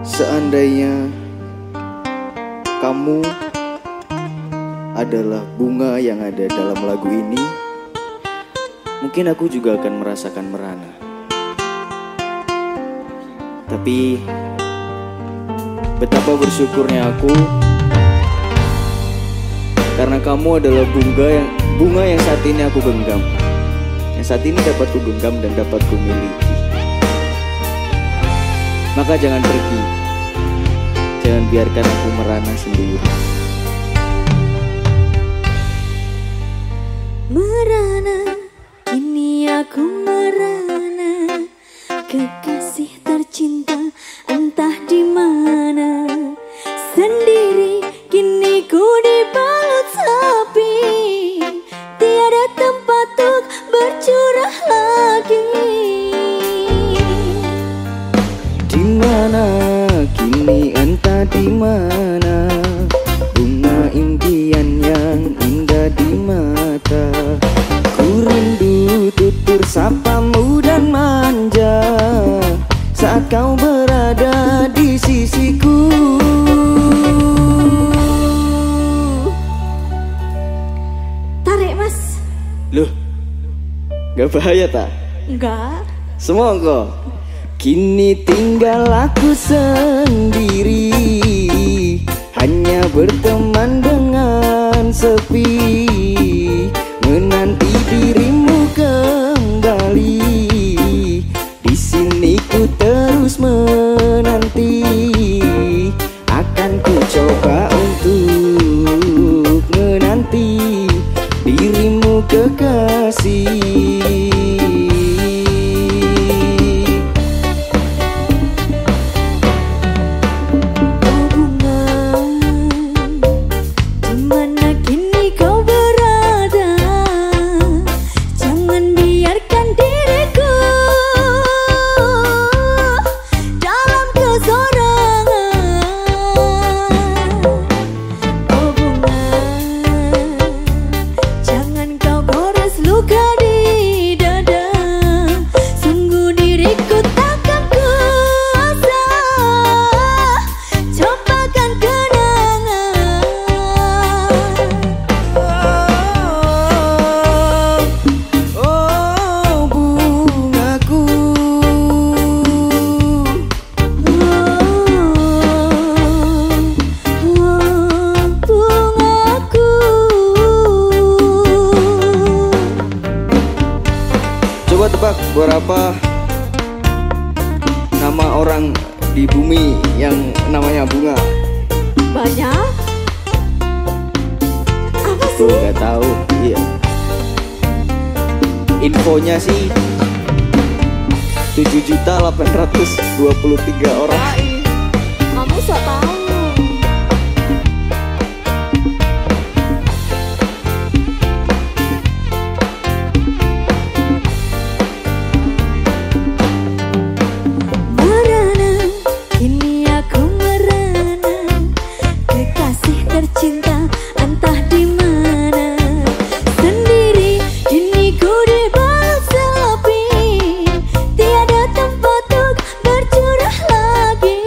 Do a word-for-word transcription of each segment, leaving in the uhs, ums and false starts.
Seandainya kamu adalah bunga yang ada dalam lagu ini, mungkin aku juga akan merasakan merana. Tapi betapa bersyukurnya aku karena kamu adalah bunga yang bunga yang saat ini aku genggam, yang saat ini dapat ku genggam dan dapat ku miliki. Maka jangan pergi, jangan biarkan aku merana sendiri. Merana, kini aku merana, kekasih tercinta entah di mana. Sendiri kini ku dibalut sepi, tiada tempat untuk bercurah lagi. Di mana kini entah di mana, bunga impian yang indah di mata. Ku rindu tutur sapamu dan manja saat kau berada di sisiku. Tarik mas. Loh, gak bahaya tak? Enggak. Semongko. Kini tinggal aku sendiri, hanya berteman dengan sepi, menanti dirimu kembali. Di sini ku terus menanti, akan ku coba untuk menanti dirimu kekasih. Coba tebak berapa nama orang di bumi yang namanya bunga? Banyak. Apa sih? Tuh gak tahu. Iya. Infonya sih tujuh juta delapan ratus dua puluh tiga orang. Kamu sok tahu. Cinta entah di mana, sendiri kini ku dibalut sepi, tiada tempat untuk bercurah lagi.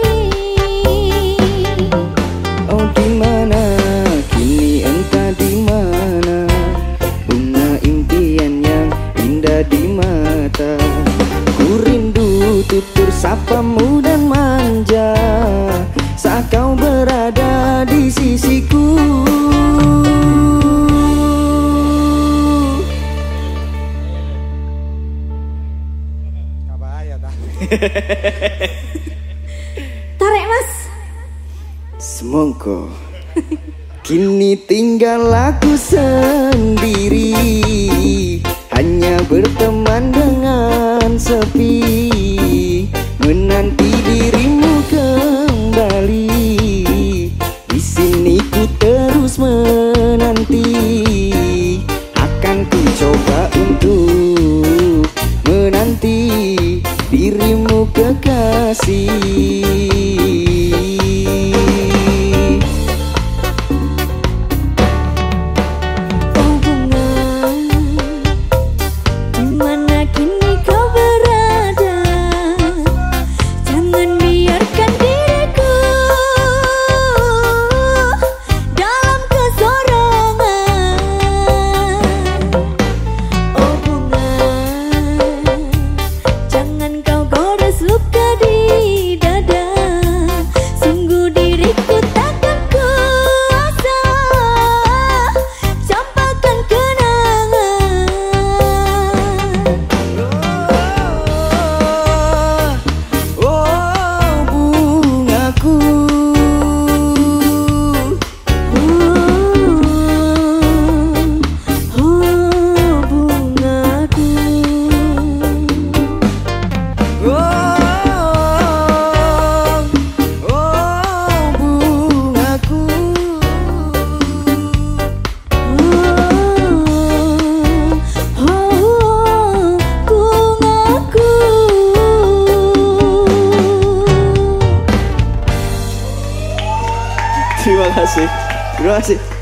Oh di mana kini entah di mana, bunga impian yang indah di mata. Ku rindu tutur sapamu dan manja saat kau berada di sisiku. Tarik mas. Semongko. Kini tinggal aku sendiri, hanya berteman dengan sepi, menanti dirimu kembali. Di sini ku terus menanti, akan ku coba untuk menanti dirimu kekasih. Kini kau berada, jangan biarkan diriku Terima kasih. Terima kasih.